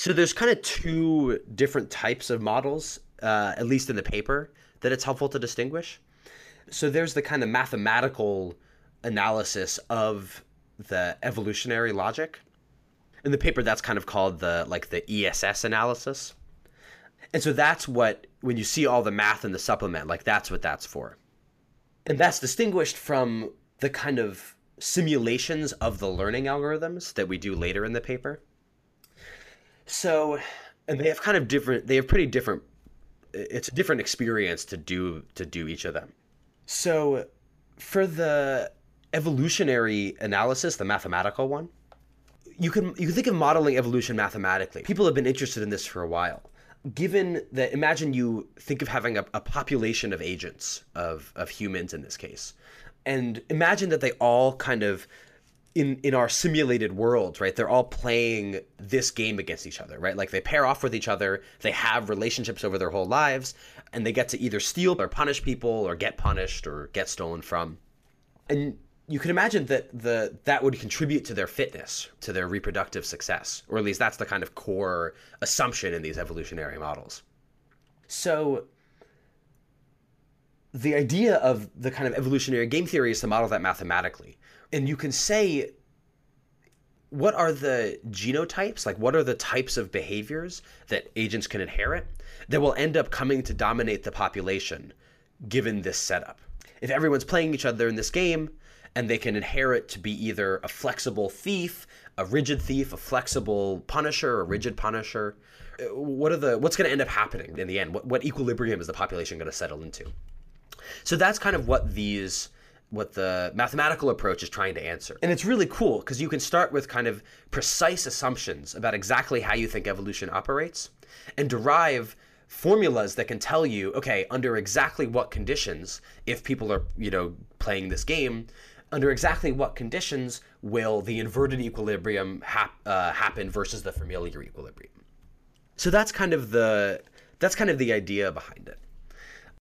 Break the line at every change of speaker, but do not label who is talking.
So there's kind of two different types of models, at least in the paper, that it's helpful to distinguish. So there's the kind of mathematical analysis of the evolutionary logic. In the paper, that's kind of called the ESS analysis. And so that's what, when you see all the math in the supplement, like that's what that's for. And that's distinguished from the kind of simulations of the learning algorithms that we do later in the paper. So, and they have kind of different, they have pretty different, it's a different experience to do each of them. So for the evolutionary analysis, the mathematical one, you can think of modeling evolution mathematically. People have been interested in this for a while. Given that, imagine you think of having a population of agents, of humans in this case, and imagine that they all kind of, in our simulated world, right, they're all playing this game against each other, right? Like they pair off with each other, they have relationships over their whole lives, and they get to either steal or punish people or get punished or get stolen from. And you can imagine that that would contribute to their fitness, to their reproductive success, or at least that's the kind of core assumption in these evolutionary models. So the idea of the kind of evolutionary game theory is to model that mathematically. And you can say, what are the genotypes, like what are the types of behaviors that agents can inherit that will end up coming to dominate the population given this setup? If everyone's playing each other in this game, and they can inherit to be either a flexible thief, a rigid thief, a flexible punisher, a rigid punisher, what's going to end up happening in the end? What equilibrium is the population going to settle into? So that's kind of what the mathematical approach is trying to answer. And it's really cool because you can start with kind of precise assumptions about exactly how you think evolution operates and derive formulas that can tell you, okay, under exactly what conditions, if people are, playing this game, under exactly what conditions will the inverted equilibrium happen versus the familiar equilibrium. So that's kind of the idea behind it.